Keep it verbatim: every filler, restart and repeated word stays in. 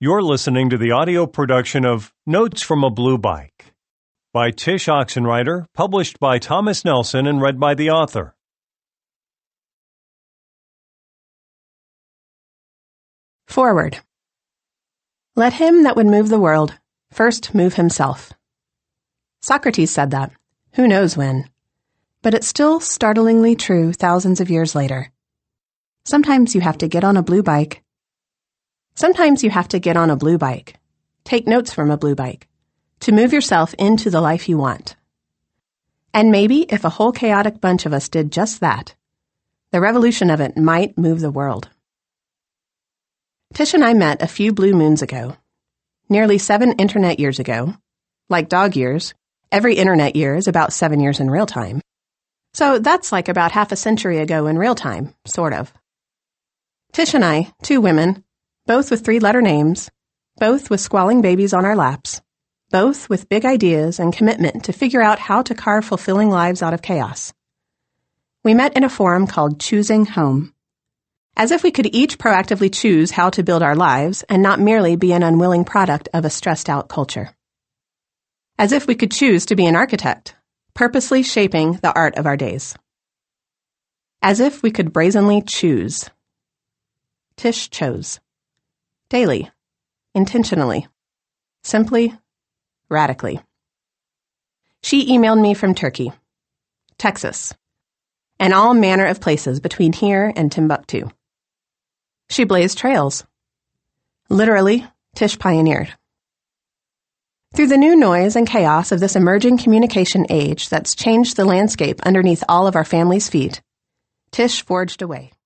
You're listening to the audio production of Notes from a Blue Bike by Tish Oxenreider, published by Thomas Nelson and read by the author. Forward. Let him that would move the world first move himself. Socrates said that, who knows when, but it's still startlingly true thousands of years later. Sometimes you have to get on a blue bike. Sometimes you have to get on a blue bike, take notes from a blue bike, to move yourself into the life you want. And maybe if a whole chaotic bunch of us did just that, the revolution of it might move the world. Tish and I met a few blue moons ago, nearly seven internet years ago. Like dog years, every internet year is about seven years in real time. So that's like about half a century ago in real time, sort of. Tish and I, two women, both with three-letter names, both with squalling babies on our laps, both with big ideas and commitment to figure out how to carve fulfilling lives out of chaos. We met in a forum called Choosing Home. As if we could each proactively choose how to build our lives and not merely be an unwilling product of a stressed-out culture. As if we could choose to be an architect, purposely shaping the art of our days. As if we could brazenly choose. Tish chose. Daily, intentionally, simply, radically. She emailed me from Turkey, Texas, and all manner of places between here and Timbuktu. She blazed trails. Literally, Tish pioneered. Through the new noise and chaos of this emerging communication age that's changed the landscape underneath all of our family's feet, Tish forged away.